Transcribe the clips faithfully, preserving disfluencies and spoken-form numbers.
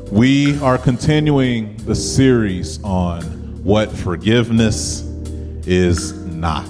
We are continuing the series on what forgiveness is not.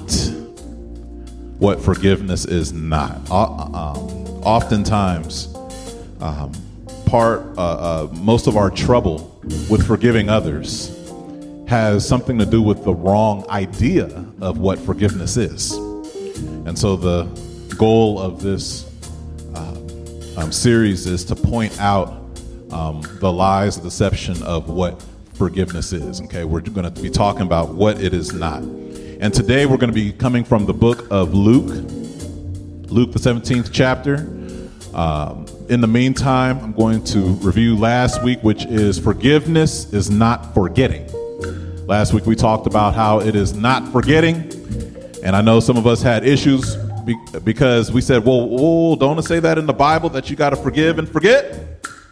What forgiveness is not. Uh, um, oftentimes, um, part, uh, uh, most of our trouble with forgiving others has something to do with the wrong idea of what forgiveness is. And so the goal of this uh, um, series is to point out um, the lies, the deception of what forgiveness is. Okay, we're going to be talking about what it is not. And today we're going to be coming from the book of Luke, Luke the seventeenth chapter. Um, in the meantime, I'm going to review last week, which is forgiveness is not forgetting. Last week we talked about how it is not forgetting. And I know some of us had issues be- because we said, well, whoa, don't it say that in the Bible that you got to forgive and forget?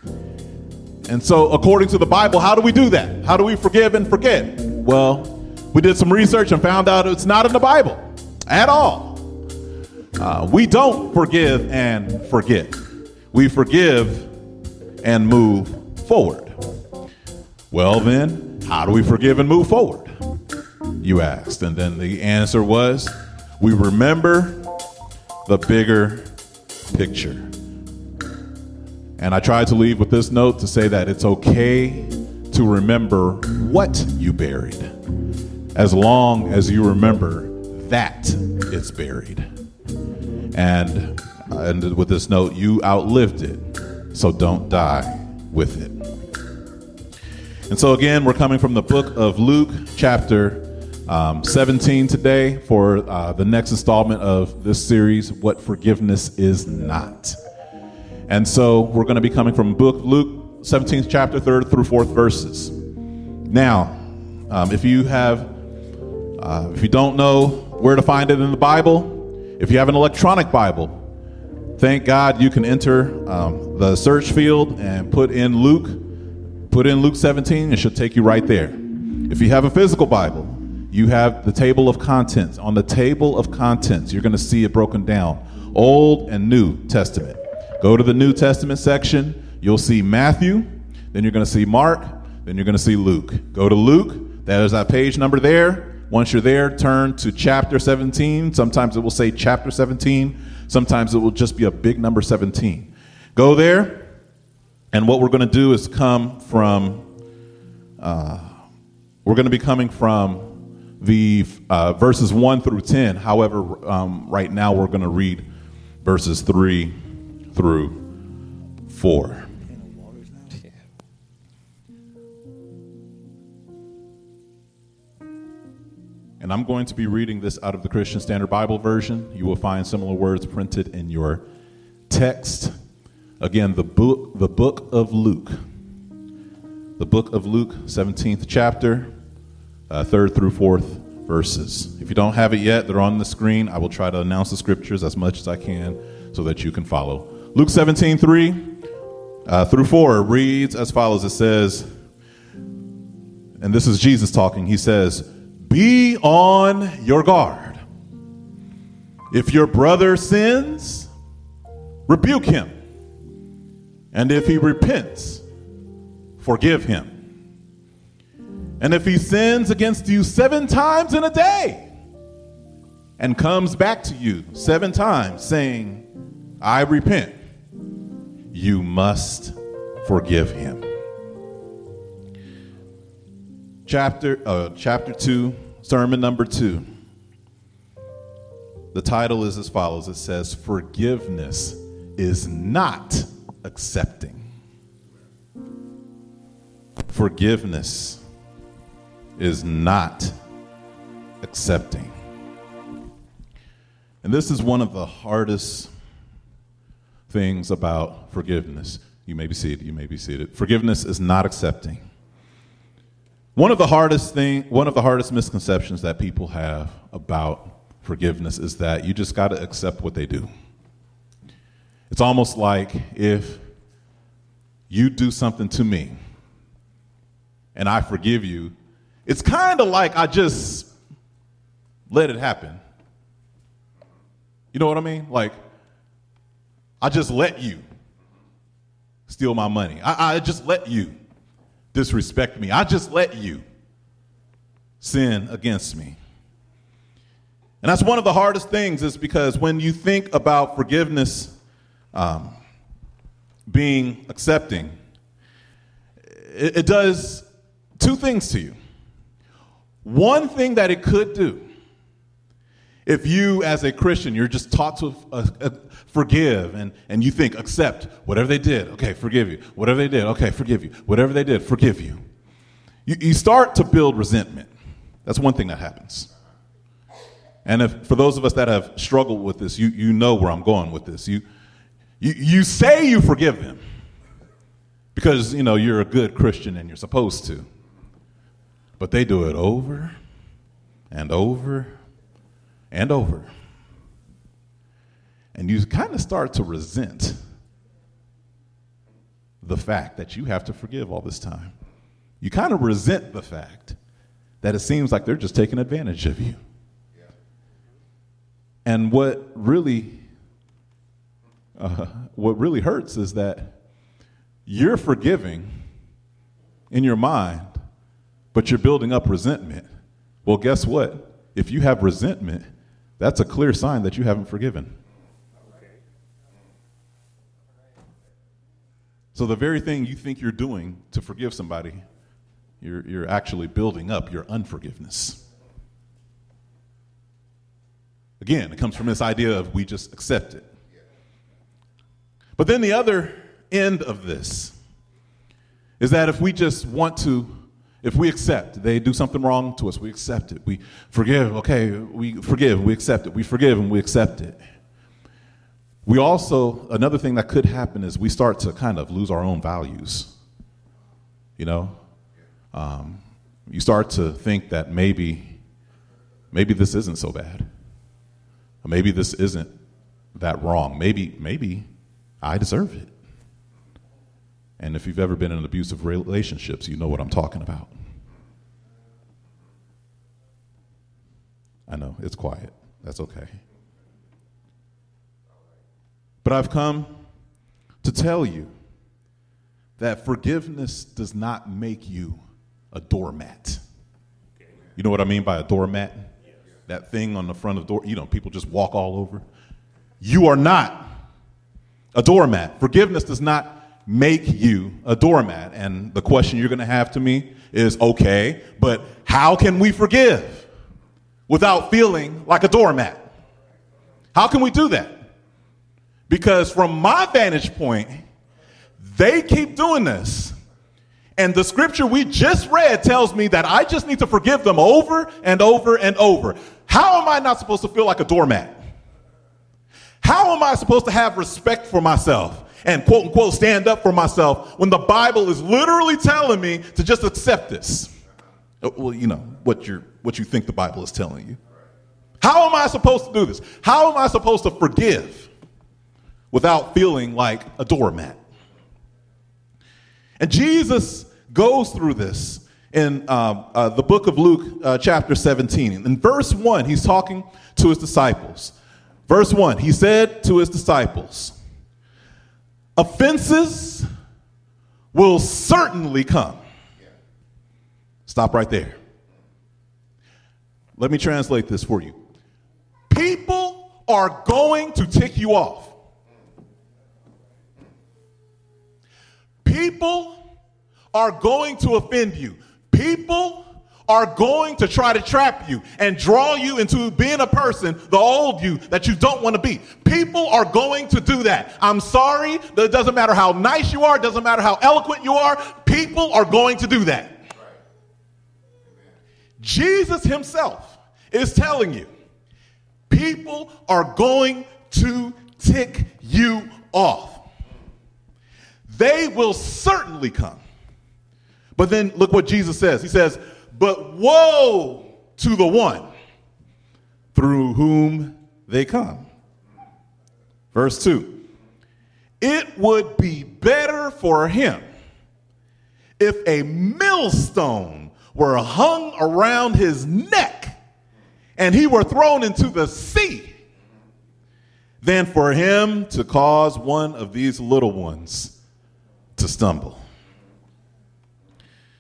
And so according to the Bible, how do we do that? How do we forgive and forget? Well, we did some research and found out it's not in the Bible at all. Uh, we don't forgive and forget. We forgive and move forward. Well, then, how do we forgive and move forward? You asked. And then the answer was, we remember the bigger picture. And I tried to leave with this note to say that it's okay to remember what you buried, as long as you remember that it's buried. And, and with this note, you outlived it, so don't die with it. And so again, we're coming from the book of Luke, chapter um, seventeen today for uh, the next installment of this series, What Forgiveness Is Not. And so we're going to be coming from book Luke seventeenth chapter, third through fourth verses. Now, um, if you have, uh, if you don't know where to find it in the Bible, if you have an electronic Bible, thank God you can enter um, the search field and put in Luke, put in Luke seventeen. It should take you right there. If you have a physical Bible, you have the table of contents. On the table of contents, you're going to see it broken down, Old and New Testament. Go to the New Testament section. You'll see Matthew. Then you're going to see Mark. Then you're going to see Luke. Go to Luke. There's that page number there. Once you're there, turn to chapter seventeen. Sometimes it will say chapter seventeen. Sometimes it will just be a big number seventeen. Go there. And what we're going to do is come from, uh, we're going to be coming from the uh, verses one through ten. However, um, right now we're going to read verses three through four. And I'm going to be reading this out of the Christian Standard Bible version. You will find similar words printed in your text. Again, the book, the book of Luke. The book of Luke, seventeenth chapter, uh, third through fourth verses. If you don't have it yet, they're on the screen. I will try to announce the scriptures as much as I can so that you can follow. Luke seventeen, three uh, through four reads as follows. It says, and this is Jesus talking. He says, be on your guard. If your brother sins, rebuke him. And if he repents, forgive him. And if he sins against you seven times in a day and comes back to you seven times saying, I repent, you must forgive him. Chapter, uh, chapter two, sermon number two. The title is as follows. It says, forgiveness is not accepting. Forgiveness is not accepting. And this is one of the hardest things about forgiveness. You may be seated. You may be seated. Forgiveness is not accepting. One of the hardest thing, one of the hardest misconceptions that people have about forgiveness is that you just got to accept what they do. It's almost like if you do something to me and I forgive you, it's kind of like I just let it happen. You know what I mean? Like, I just let you steal my money. I, I just let you disrespect me. I just let you sin against me. And that's one of the hardest things, is because when you think about forgiveness um, being accepting, it, it does two things to you. One thing that it could do, if you as a Christian, you're just taught to uh, uh, forgive, and, and you think, accept whatever they did, okay, forgive you. Whatever they did, okay, forgive you. Whatever they did, forgive you. You, you start to build resentment. That's one thing that happens. And if, for those of us that have struggled with this, you, you know where I'm going with this. You, you, you say you forgive them because, you know, you're a good Christian and you're supposed to. But they do it over and over and over. And you kind of start to resent the fact that you have to forgive all this time. You kind of resent the fact that it seems like they're just taking advantage of you. And what really, uh, what really hurts is that you're forgiving in your mind, but you're building up resentment. Well, guess what? If you have resentment, that's a clear sign that you haven't forgiven. So the very thing you think you're doing to forgive somebody, you're, you're actually building up your unforgiveness. Again, it comes from this idea of we just accept it. But then the other end of this is that if we just want to, if we accept, they do something wrong to us, we accept it. We forgive, okay, we forgive, we accept it. We forgive and we accept it. We also, another thing that could happen is we start to kind of lose our own values. You know, um, you start to think that maybe, maybe this isn't so bad. Maybe this isn't that wrong. Maybe, maybe I deserve it. And if you've ever been in abusive relationships, you know what I'm talking about. I know, it's quiet. That's okay. But I've come to tell you that forgiveness does not make you a doormat. You know what I mean by a doormat? That thing on the front of the door, you know, people just walk all over. You are not a doormat. Forgiveness does not make you a doormat. And the question you're going to have to me is, okay, but how can we forgive without feeling like a doormat? How can we do that? Because from my vantage point, they keep doing this. And the scripture we just read tells me that I just need to forgive them over and over and over. How am I not supposed to feel like a doormat? How am I supposed to have respect for myself and quote unquote stand up for myself when the Bible is literally telling me to just accept this? Well, you know, what you're, what you think the Bible is telling you. How am I supposed to do this? How am I supposed to forgive without feeling like a doormat? And Jesus goes through this in uh, uh, the book of Luke, uh, chapter seventeen. In verse one, he's talking to his disciples. Verse one, he said to his disciples, offenses will certainly come. Stop right there. Let me translate this for you. People are going to tick you off. People are going to offend you. People are going to try to trap you and draw you into being a person, the old you, that you don't want to be. People are going to do that. I'm sorry. It doesn't matter how nice you are. It doesn't matter how eloquent you are. People are going to do that. Jesus himself is telling you, people are going to tick you off. They will certainly come. But then look what Jesus says. He says, but woe to the one through whom they come. Verse two, it would be better for him if a millstone were hung around his neck and he were thrown into the sea than for him to cause one of these little ones to stumble.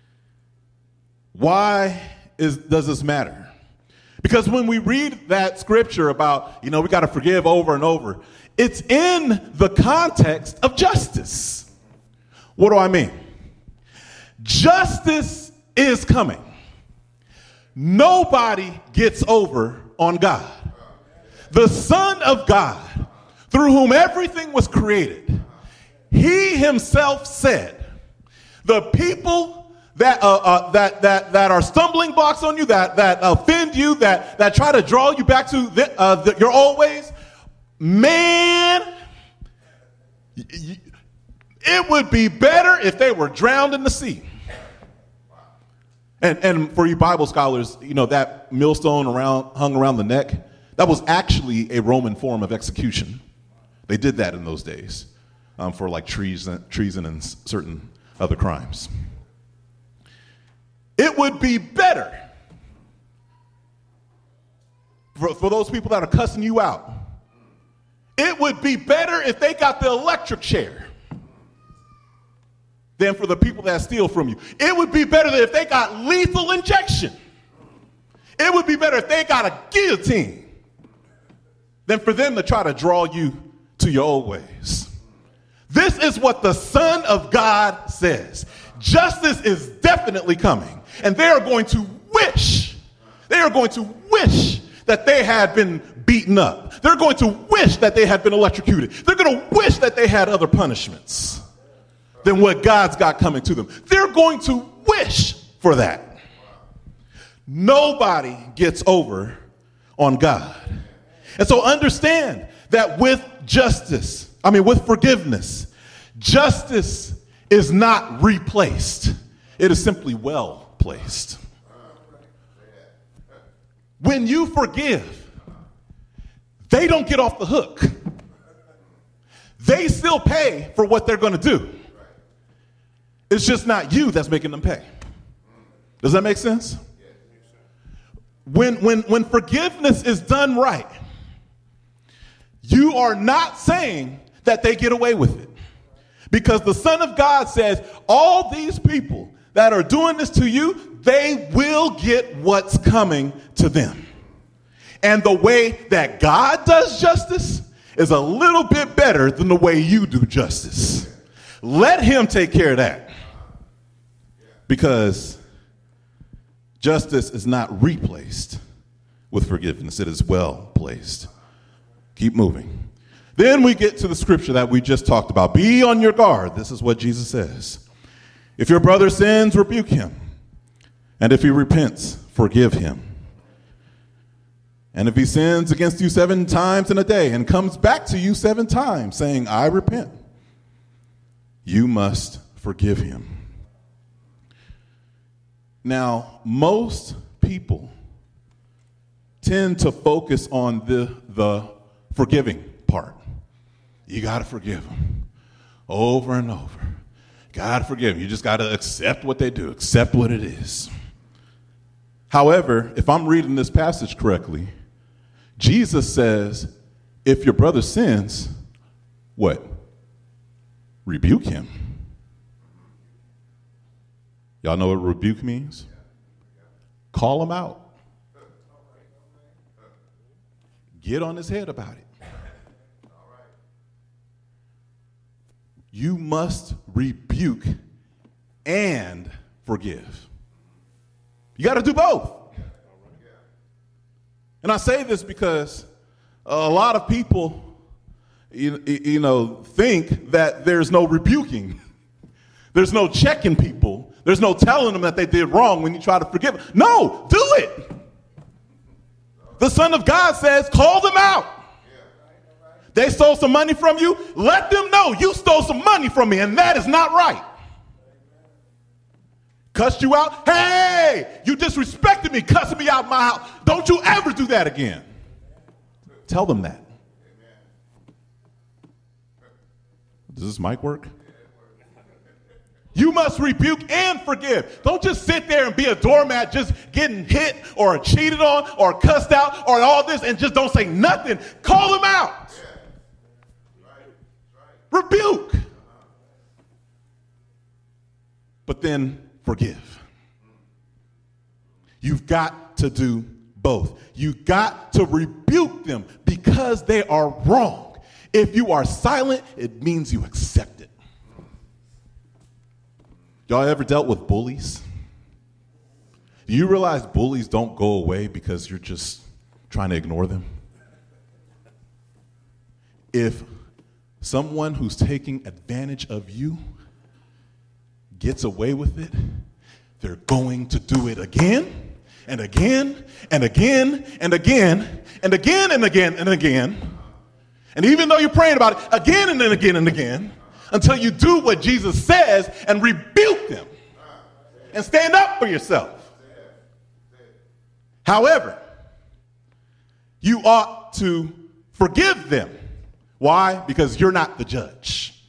Why is, does this matter? Because when we read that scripture about, you know, we got to forgive over and over, it's in the context of justice. What do I mean? Justice is coming. Nobody gets over on God. The Son of God, through whom everything was created, he himself said, the people that uh, uh, that that that are stumbling blocks on you, that that offend you, that that try to draw you back to the, uh, the, your old ways, man, y- y- it would be better if they were drowned in the sea. And and for you Bible scholars, you know, that millstone around hung around the neck, that was actually a Roman form of execution. They did that in those days um, for like treason, treason and certain other crimes. It would be better for, for those people that are cussing you out. It would be better if they got the electric chair than for the people that steal from you. It would be better if they got lethal injection. It would be better if they got a guillotine than for them to try to draw you to your old ways. This is what the Son of God says. Justice is definitely coming. And they are going to wish, they are going to wish that they had been beaten up. They're going to wish that they had been electrocuted. They're going to wish that they had other punishments than what God's got coming to them. They're going to wish for that. Nobody gets over on God. And so understand that with justice, I mean with forgiveness, justice is not replaced. It is simply well placed. When you forgive, they don't get off the hook. They still pay for what they're going to do. It's just not you that's making them pay. Does that make sense? When, when, when forgiveness is done right, you are not saying that they get away with it. Because the Son of God says, all these people that are doing this to you, they will get what's coming to them. And the way that God does justice is a little bit better than the way you do justice. Let him take care of that. Because justice is not replaced with forgiveness. It is well placed. Keep moving. Then we get to the scripture that we just talked about. Be on your guard. This is what Jesus says. If your brother sins, rebuke him. And if he repents, forgive him. And if he sins against you seven times in a day and comes back to you seven times saying, I repent, you must forgive him. Now, most people tend to focus on the, the forgiving part. You got to forgive them over and over. God forgive them. You just got to accept what they do, accept what it is. However, if I'm reading this passage correctly, Jesus says, if your brother sins, what? Rebuke him. Y'all know what rebuke means? Call him out. Get on his head about it. You must rebuke and forgive. You got to do both. And I say this because a lot of people, you, you know, think that there's no rebuking. There's no checking people. There's no telling them that they did wrong when you try to forgive them. No, do it. The Son of God says, call them out. They stole some money from you. Let them know you stole some money from me, and that is not right. Cussed you out. Hey, you disrespected me, cussing me out my house. Don't you ever do that again. Tell them that. Does this mic work? You must rebuke and forgive. Don't just sit there and be a doormat just getting hit or cheated on or cussed out or all this and just don't say nothing. Call them out. Rebuke. But then forgive. You've got to do both. You got to rebuke them because they are wrong. If you are silent, it means you accept it. Y'all ever dealt with bullies? Do you realize bullies don't go away because you're just trying to ignore them? If someone who's taking advantage of you gets away with it, they're going to do it again and again and again and again and again and again and again. And even though you're praying about it again and then again and again, until you do what Jesus says and rebuke them and stand up for yourself. However, you ought to forgive them. Why? Because you're not the judge.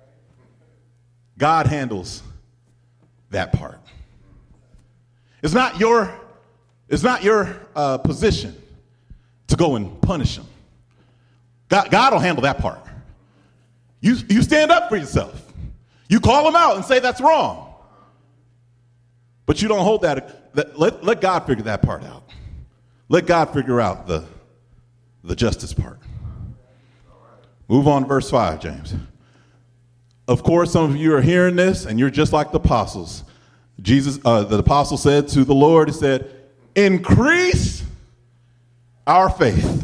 God handles that part. It's not your, it's not your uh, position to go and punish them. God, God will handle that part. You, you stand up for yourself. You call them out and say that's wrong. But you don't hold that. that let, let God figure that part out. Let God figure out the, the justice part. Move on to verse five, James. Of course, some of you are hearing this, and you're just like the apostles. Jesus, uh, the apostle said to the Lord, he said, increase our faith.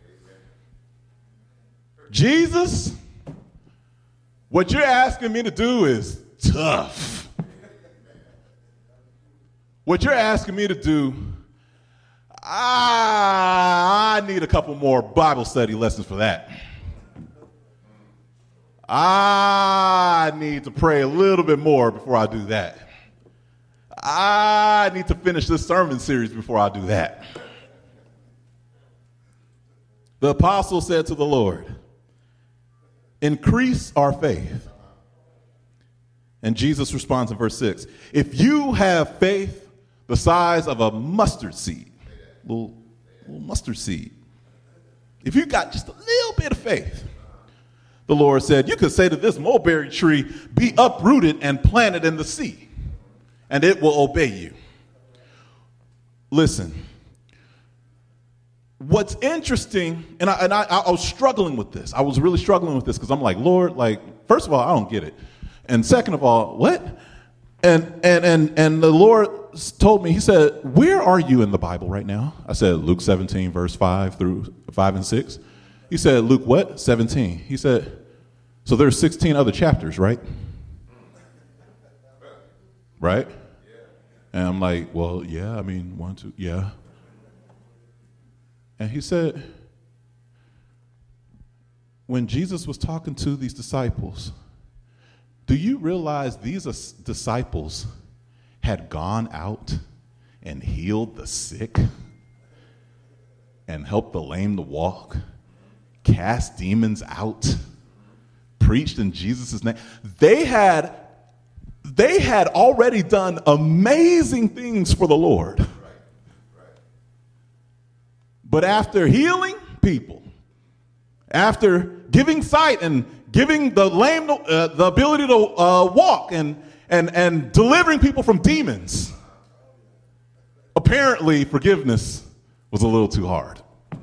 Jesus, what you're asking me to do is tough. What you're asking me to do, I, I need a couple more Bible study lessons for that. I need to pray a little bit more before I do that. I need to finish this sermon series before I do that. The apostle said to the Lord, increase our faith. And Jesus responds in verse six, if you have faith the size of a mustard seed, little, little mustard seed, if you got just a little bit of faith, the Lord said, you could say to this mulberry tree, be uprooted and planted in the sea, and it will obey you. Listen, what's interesting, and I, and I, I was struggling with this. I was really struggling with this because I'm like, Lord, like, first of all, I don't get it. And second of all, what? And, and, and, and the Lord told me, he said, where are you in the Bible right now? I said, Luke seventeen, verse five through five and six. He said, Luke what? seventeen. He said, so there's sixteen other chapters, right? Right? And I'm like, well, yeah, I mean, one, two, yeah. And he said, when Jesus was talking to these disciples, do you realize these disciples had gone out and healed the sick and helped the lame to walk, cast demons out, preached in Jesus' name? They had, they had already done amazing things for the Lord. Right. Right. But after healing people, after giving sight and giving the lame uh, the ability to uh, walk and, and, and delivering people from demons, apparently forgiveness was a little too hard.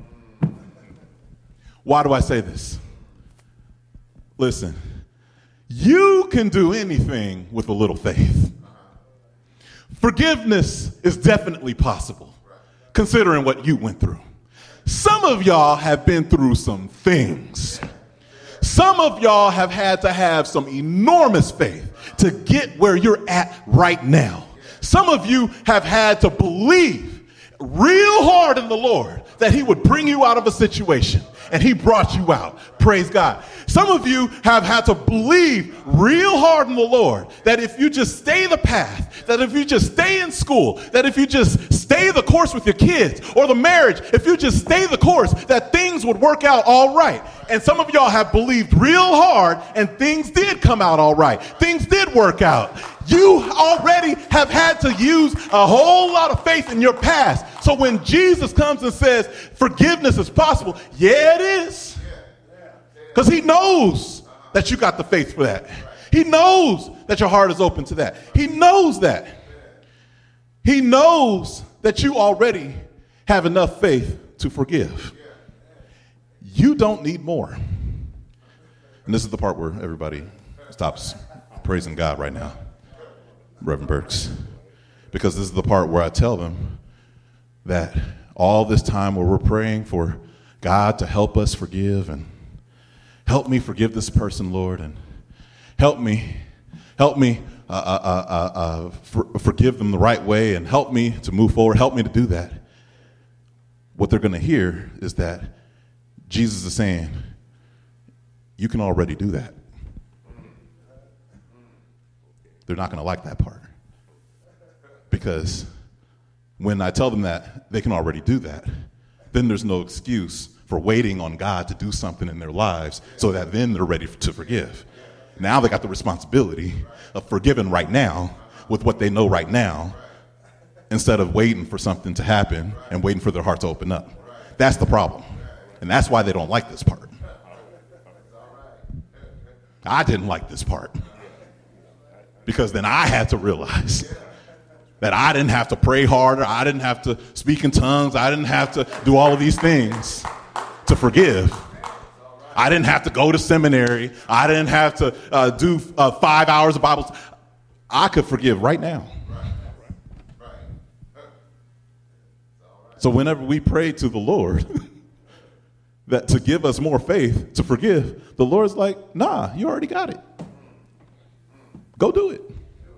Why do I say this? Listen, you can do anything with a little faith. Forgiveness is definitely possible, considering what you went through. Some of y'all have been through some things. Some of y'all have had to have some enormous faith to get where you're at right now. Some of you have had to believe real hard in the Lord that he would bring you out of a situation, and he brought you out. Praise God. Some of you have had to believe real hard in the Lord that if you just stay the path, that if you just stay in school, that if you just stay the course with your kids or the marriage, if you just stay the course, that things would work out all right. And some of y'all have believed real hard and things did come out all right. Things did work out. You already have had to use a whole lot of faith in your past. So when Jesus comes and says forgiveness is possible, yeah, it is. Because he knows that you got the faith for that. He knows that your heart is open to that. He knows that. He knows that you already have enough faith to forgive. You don't need more. And this is the part where everybody stops praising God right now, Reverend Burks, because this is the part where I tell them that all this time where we're praying for God to help us forgive and help me forgive this person, Lord, and help me, help me uh, uh, uh, uh, for, forgive them the right way and help me to move forward, help me to do that. What they're going to hear is that Jesus is saying, you can already do that. They're not going to like that part. Because when I tell them that they can already do that, then there's no excuse for waiting on God to do something in their lives so that then they're ready to forgive. Now they got the responsibility of forgiving right now with what they know right now instead of waiting for something to happen and waiting for their heart to open up. That's the problem. And that's why they don't like this part. I didn't like this part because then I had to realize that I didn't have to pray harder. I didn't have to speak in tongues. I didn't have to do all of these things to forgive. I didn't have to go to seminary. I didn't have to uh, do uh, five hours of Bible. I could forgive right now. So whenever we pray to the Lord that to give us more faith to forgive, the Lord's like, nah, you already got it. Go do it.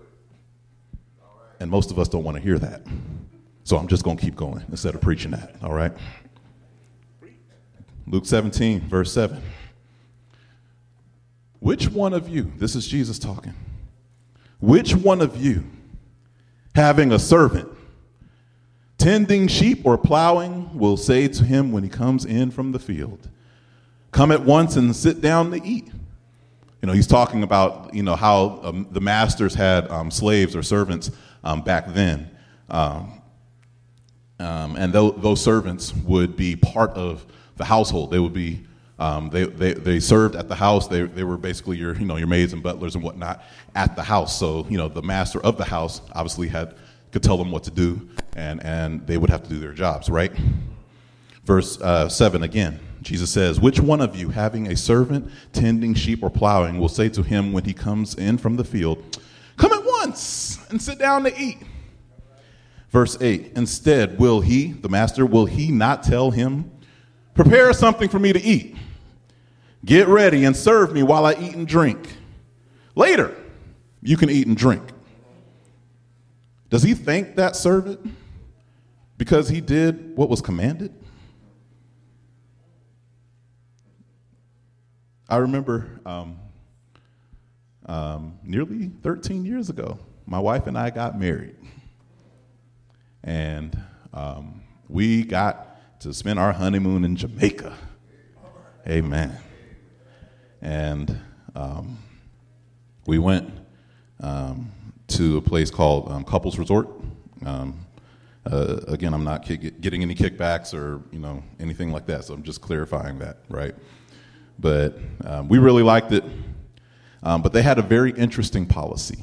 And most of us don't want to hear that. So I'm just going to keep going instead of preaching that, all right? Luke seventeen, verse seven. Which one of you, this is Jesus talking, which one of you, having a servant, tending sheep or plowing, will say to him when he comes in from the field, come at once and sit down to eat? You know, he's talking about, you know, how um, the masters had um, slaves or servants um, back then. Um, um, and th- those servants would be part of the household. They would be, um, they, they they served at the house. They they were basically your, you know, your maids and butlers and whatnot at the house. So, you know, the master of the house obviously had, could tell them what to do, and, and they would have to do their jobs, right? Verse uh, seven again. Jesus says, which one of you, having a servant tending sheep or plowing, will say to him when he comes in from the field, come at once and sit down to eat? Verse eight, instead, will he, the master, will he not tell him, prepare something for me to eat? Get ready and serve me while I eat and drink. Later, you can eat and drink. Does he thank that servant because he did what was commanded? I remember um, um, nearly thirteen years ago, my wife and I got married. And um, we got to spend our honeymoon in Jamaica. Amen. And um, we went um, to a place called um, Couples Resort. Um, uh, again, I'm not ki- getting any kickbacks or, you know, anything like that, so I'm just clarifying that, right? But um, we really liked it. Um, but they had a very interesting policy.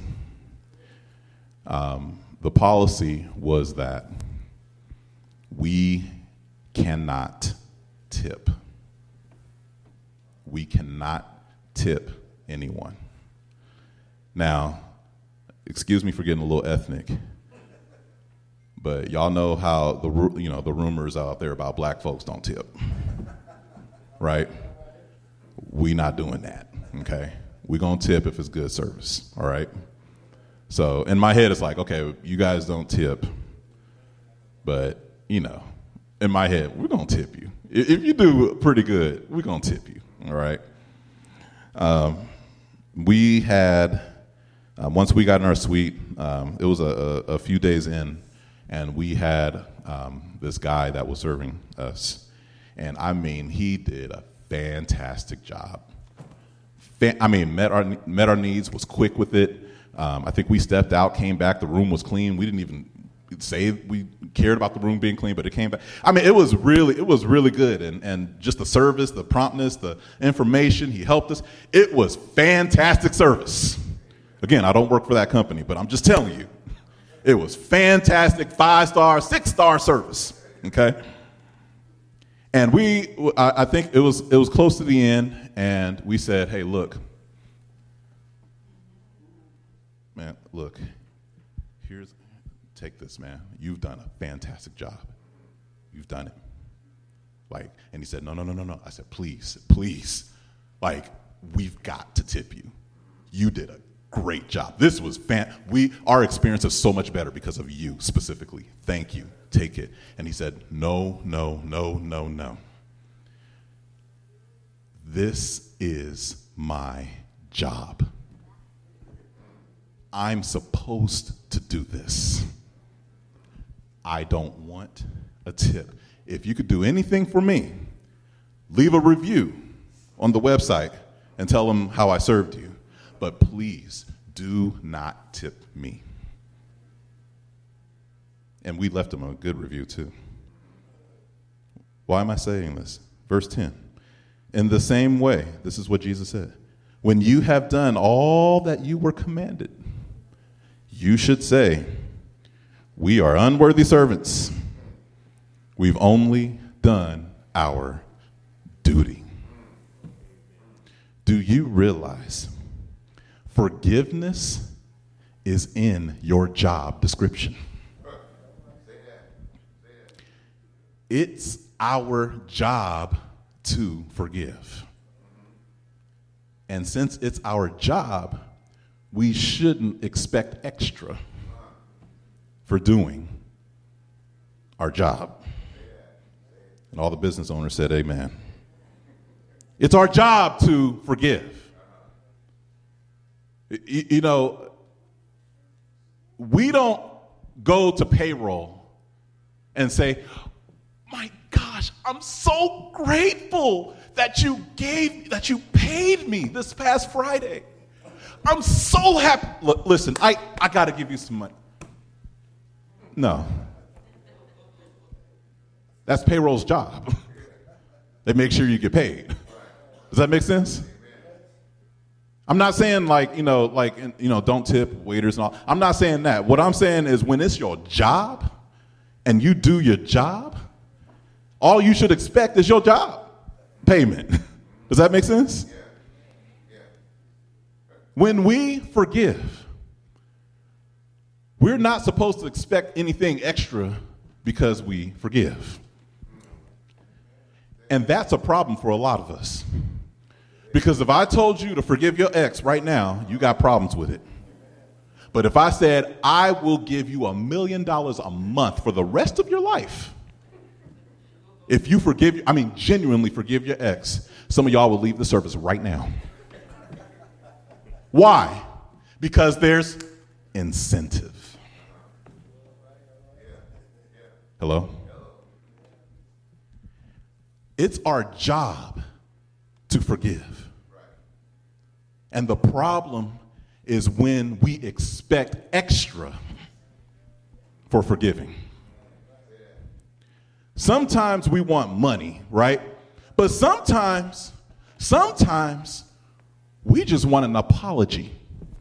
Um, the policy was that we cannot tip. We cannot tip anyone. Now, excuse me for getting a little ethnic, but y'all know how the you know the rumors out there about black folks don't tip, right? We not doing that, okay? We gonna tip if it's good service, all right? So in my head, it's like, okay, you guys don't tip, but, you know, in my head, we're gonna tip you. If you do pretty good, we're gonna tip you, all right? Um, we had, uh, once we got in our suite, um, it was a, a, a few days in, and we had um, this guy that was serving us, and I mean, he did a fantastic job. Fan- I mean, met our met our needs, was quick with it. Um, I think we stepped out, came back, the room was clean. We didn't even say we cared about the room being clean, but it came back. I mean, it was really, it was really good. And, and just the service, the promptness, the information, he helped us. It was fantastic service. Again, I don't work for that company, but I'm just telling you, It was fantastic, five-star, six-star service, okay? And we, I, I think it was it was close to the end, and we said, hey, look, man, look, here's, take this, man. You've done a fantastic job. You've done it. Like, and he said, no, no, no, no, no. I said, please, please, like, we've got to tip you. You did a great job. This was fan. We our experience is so much better because of you specifically. Thank you. Take it. And he said, no, no, no, no, no. This is my job. I'm supposed to do this. I don't want a tip. If you could do anything for me, leave a review on the website and tell them how I served you. But please do not tip me. And we left him a good review too. Why am I saying this? Verse ten. In the same way, this is what Jesus said, when you have done all that you were commanded, you should say, we are unworthy servants. We've only done our duty. Do you realize forgiveness is in your job description? It's our job to forgive. And since it's our job, we shouldn't expect extra for doing our job. And all the business owners said, amen. It's our job to forgive. You, you know, we don't go to payroll and say, my gosh, I'm so grateful that you gave, that you paid me this past Friday. I'm so happy. Look, listen, I, I got to give you some money. No. That's payroll's job. They make sure you get paid. Does that make sense? I'm not saying like, you know, like, you know, don't tip waiters and all. I'm not saying that. What I'm saying is when it's your job and you do your job, all you should expect is your job payment. Does that make sense? Yeah. Yeah. When we forgive, we're not supposed to expect anything extra because we forgive. And that's a problem for a lot of us. Because if I told you to forgive your ex right now, you got problems with it. But if I said, I will give you a million dollars a month for the rest of your life, if you forgive, I mean, genuinely forgive your ex, some of y'all will leave the service right now. Why? Because there's incentive. Hello? It's our job to forgive. And the problem is when we expect extra for forgiving. Sometimes we want money, right? But sometimes, sometimes we just want an apology.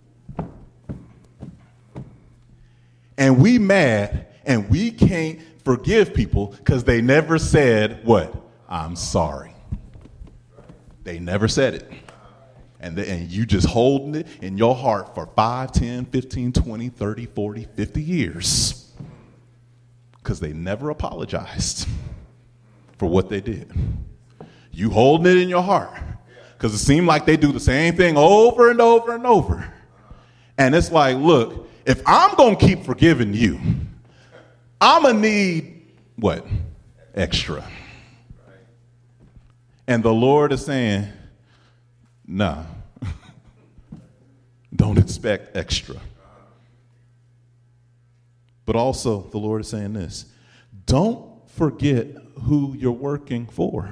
And we mad and we can't forgive people because they never said what? I'm sorry. They never said it. And, the, and you just holding it in your heart for five, ten, fifteen, twenty, thirty, forty, fifty years. Because they never apologized for what they did. You holding it in your heart. Because it seemed like they do the same thing over and over and over. And it's like, look, if I'm going to keep forgiving you, I'm going to need, what? Extra. And the Lord is saying, nah, don't expect extra. But also, the Lord is saying this, don't forget who you're working for.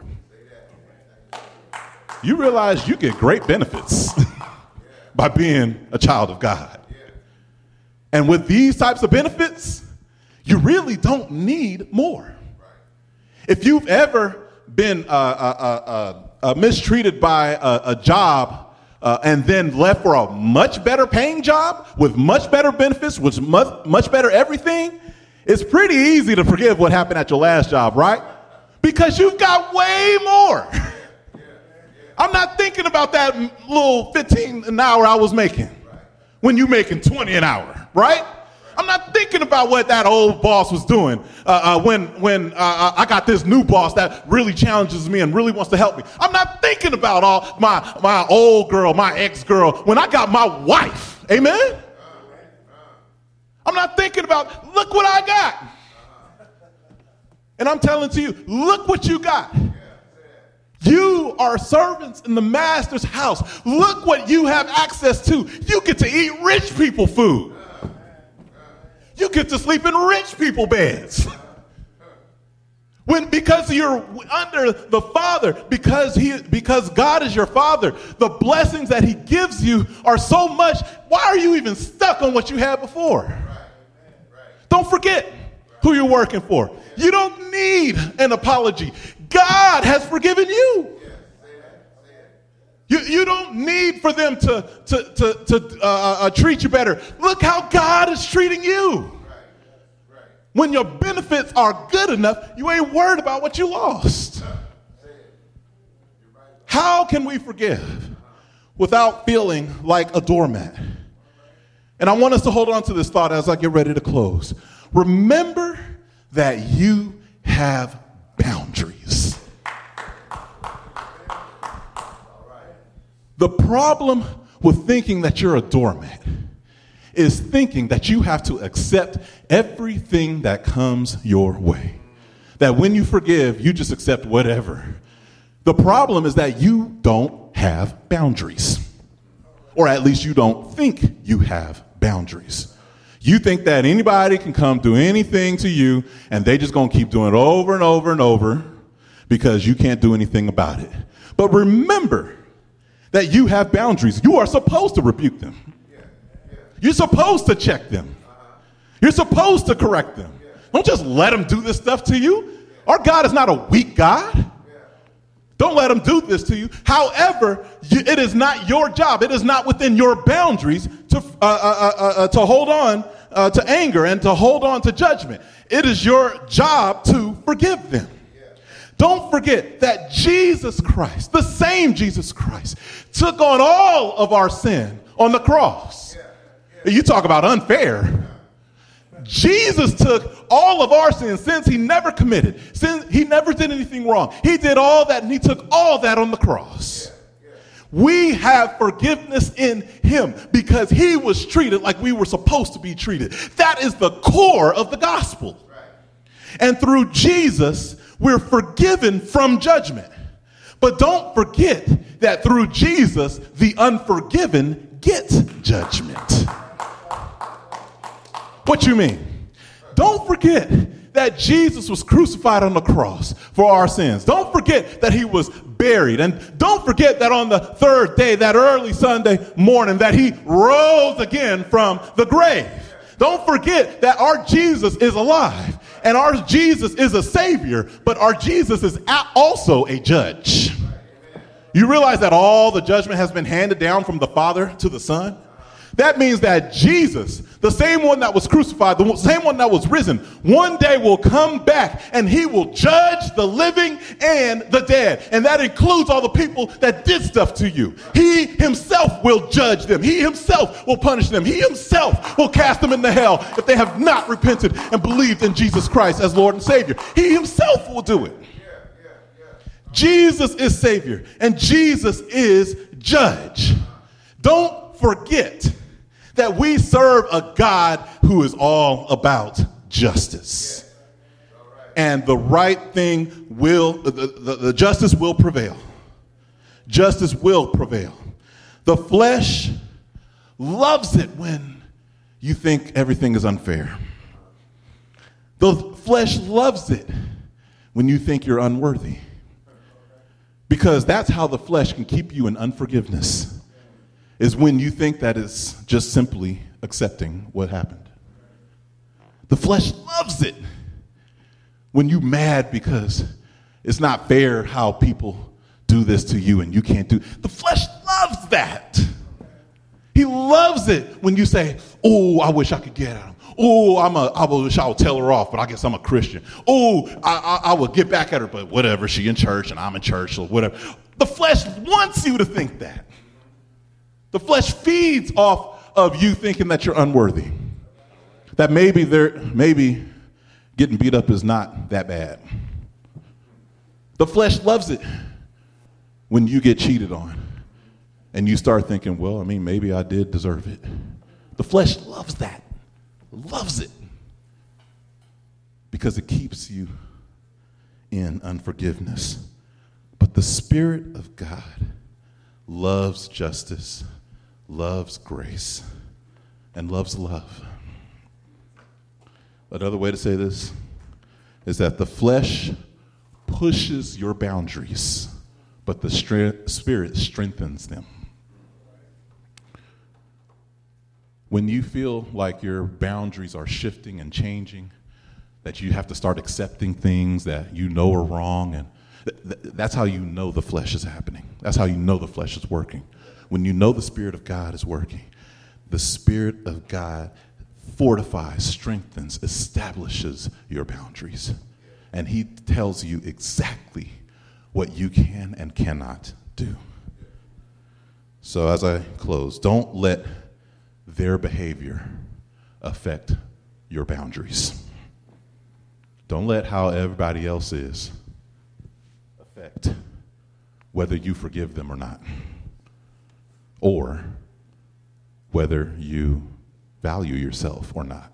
You realize you get great benefits by being a child of God. And with these types of benefits, you really don't need more. If you've ever been uh, uh, uh, uh, mistreated by a, a job uh, and then left for a much better paying job with much better benefits, with much, much better everything, it's pretty easy to forgive what happened at your last job, right? Because you've got way more. I'm not thinking about that little fifteen an hour I was making when you making twenty an hour, right? I'm not thinking about what that old boss was doing uh, uh, when when uh, I got this new boss that really challenges me and really wants to help me. I'm not thinking about all my, my old girl, my ex-girl, when I got my wife. Amen? I'm not thinking about, look what I got. And I'm telling to you, look what you got. You are servants in the master's house. Look what you have access to. You get to eat rich people food. You get to sleep in rich people beds. When because you're under the Father, because he because God is your Father, the blessings that he gives you are so much. Why are you even stuck on what you had before? Don't forget who you're working for. You don't need an apology. God has forgiven you. You, you don't need for them to, to, to, to uh, uh, treat you better. Look how God is treating you. When your benefits are good enough, you ain't worried about what you lost. How can we forgive without feeling like a doormat? And I want us to hold on to this thought as I get ready to close. Remember that you have boundaries. The problem with thinking that you're a doormat is thinking that you have to accept everything that comes your way. That when you forgive, you just accept whatever. The problem is that you don't have boundaries. Or at least you don't think you have boundaries. You think that anybody can come do anything to you and they just gonna keep doing it over and over and over because you can't do anything about it. But remember that you have boundaries. You are supposed to rebuke them. You're supposed to check them. You're supposed to correct them. Don't just let them do this stuff to you. Our God is not a weak God. Don't let him do this to you. However, you, it is not your job. It is not within your boundaries to uh, uh, uh, uh, to hold on uh, to anger and to hold on to judgment. It is your job to forgive them. Don't forget that Jesus Christ, the same Jesus Christ, took on all of our sin on the cross. You talk about unfair. Jesus took all of our sins, sins he never committed, sins he never did anything wrong. He did all that, and he took all that on the cross. We have forgiveness in him because he was treated like we were supposed to be treated. That is the core of the gospel. And through Jesus, we're forgiven from judgment. But don't forget that through Jesus, the unforgiven get judgment. What you mean? Don't forget that Jesus was crucified on the cross for our sins. Don't forget that he was buried. And don't forget that on the third day, that early Sunday morning, that he rose again from the grave. Don't forget that our Jesus is alive and our Jesus is a savior, but our Jesus is also a judge. You realize that all the judgment has been handed down from the Father to the Son? That means that Jesus, the same one that was crucified, the same one that was risen, one day will come back and he will judge the living and the dead. And that includes all the people that did stuff to you. He himself will judge them. He himself will punish them. He himself will cast them into hell if they have not repented and believed in Jesus Christ as Lord and Savior. He himself will do it. Jesus is Savior and Jesus is Judge. Don't forget that we serve a God who is all about justice. And the right thing will, the, the, the justice will prevail. Justice will prevail. The flesh loves it when you think everything is unfair. The flesh loves it when you think you're unworthy. Because that's how the flesh can keep you in unforgiveness. Is when you think that it's just simply accepting what happened. The flesh loves it when you're mad because it's not fair how people do this to you and you can't do. The flesh loves that. He loves it when you say, oh, I wish I could get at him. Oh, I'm a, I wish I would tell her off, but I guess I'm a Christian. Oh, I, I, I would get back at her, but whatever, she in church and I'm in church or whatever. The flesh wants you to think that. The flesh feeds off of you thinking that you're unworthy. That maybe they're, maybe getting beat up is not that bad. The flesh loves it when you get cheated on and you start thinking, well, I mean, maybe I did deserve it. The flesh loves that, loves it, because it keeps you in unforgiveness. But the Spirit of God loves justice, loves grace, and loves love. Another way to say this is that the flesh pushes your boundaries, but the stre- Spirit strengthens them. When you feel like your boundaries are shifting and changing, that you have to start accepting things that you know are wrong, and th- th- that's how you know the flesh is happening. That's how you know the flesh is working. When you know the Spirit of God is working, the Spirit of God fortifies, strengthens, establishes your boundaries. And he tells you exactly what you can and cannot do. So as I close, don't let their behavior affect your boundaries. Don't let how everybody else is affect whether you forgive them or not, or whether you value yourself or not,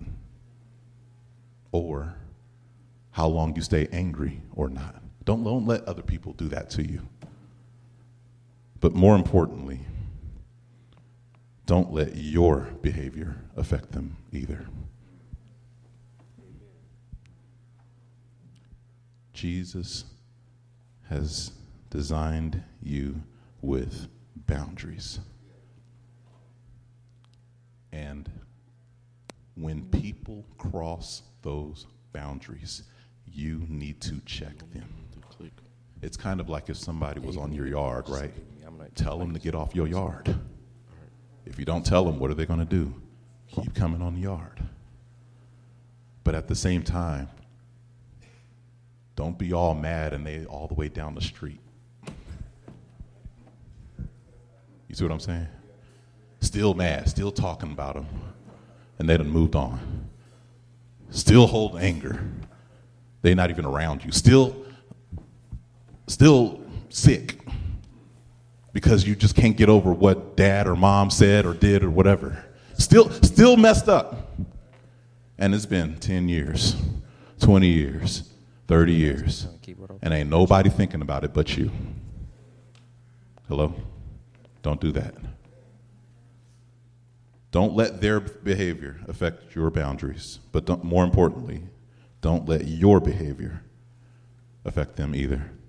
or how long you stay angry or not. Don't, don't let other people do that to you. But more importantly, don't let your behavior affect them either. Jesus has designed you with boundaries. And when people cross those boundaries, you need to check them. It's kind of like if somebody was on your yard, right? Tell them to get off your yard. If you don't tell them, what are they going to do? Keep coming on the yard. But at the same time, don't be all mad and they all the way down the street. You see what I'm saying? Still mad, still talking about them, and they done moved on. Still hold anger. They're not even around you. Still, still sick because you just can't get over what dad or mom said or did or whatever. Still, still messed up. And it's been ten years, twenty years, thirty years, and ain't nobody thinking about it but you. Hello? Don't do that. Don't let their behavior affect your boundaries. But don't, more importantly, don't let your behavior affect them either.